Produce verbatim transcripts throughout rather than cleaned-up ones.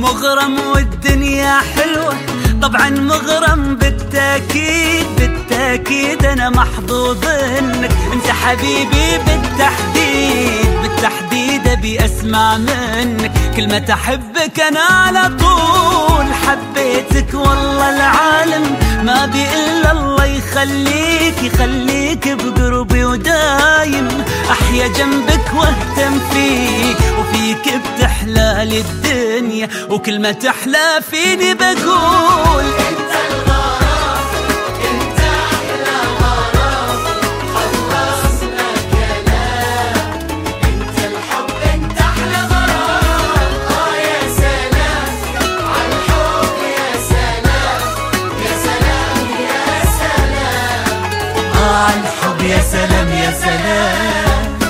مغرم والدنيا حلوة، طبعا مغرم بالتأكيد بالتأكيد. أنا محظوظ إنك أنت حبيبي بالتحديد بالتحديد. أبي أسمع منك كلمة أحبك أنا على طول. حبيتك والله العالم ما بي إلا الله يخليك يخليك بقربي ودايم أحيا جنبك واهتم فيك، وفيك بتحلى لي الدنيا وكلمة تحلى فيني بقول انت الغرام انت احلى غرام، خلصنا كلام. انت الحب انت احلى غرام، اه يا سلام عالحب يا سلام يا سلام يا سلام. آه عالحب يا سلام يا سلام.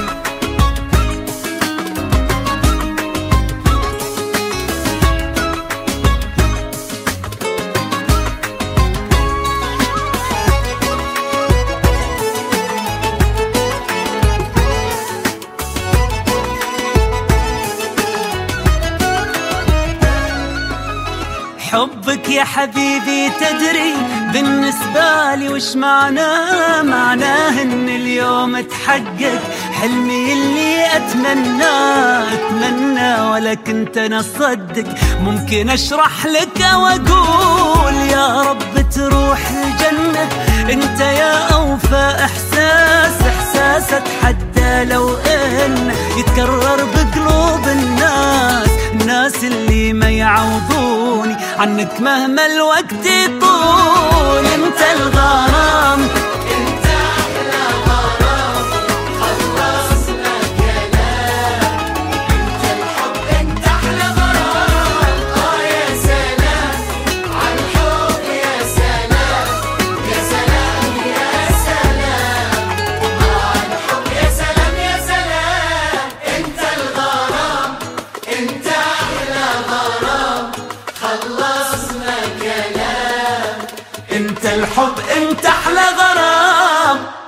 حبك يا حبيبي تدري بالنسبة لي وش معناه؟ معناه ان اليوم تحقق حلمي اللي اتمناه اتمنى، ولا كنت انا اصدق ممكن اشرح لك واقول يا رب تروح الجنة. انت يا اوفى احساس احساس اتحدى لو ان يتكرر بقلوب الناس الناس اللي ما يعوضوني عنك مهما الوقت يطول. انت الغرام انت احلى غرام، خلصنا كلام. انت الحب انت احلى غرام، اه يا سلام عالحب يا سلام يا سلام يا سلام. اه عالحب يا سلام يا سلام. انت الغرام انت احلى غرام، خلصنا كلام. انت الحب انت احلى غرام.